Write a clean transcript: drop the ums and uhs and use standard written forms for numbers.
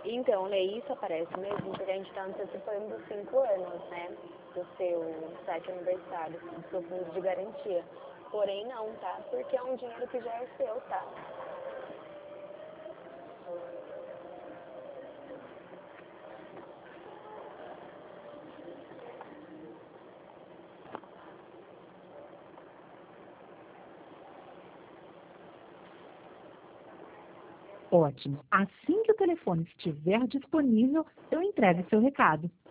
Então, Lê, isso aparece mesmo porque a gente está antecipando 5 anos, né? Do seu saque aniversário, do seu fundo de garantia. Porém, não, tá? Porque é um dinheiro que já é seu, tá? Ótimo. Assim que o telefone estiver disponível, eu entrego seu recado.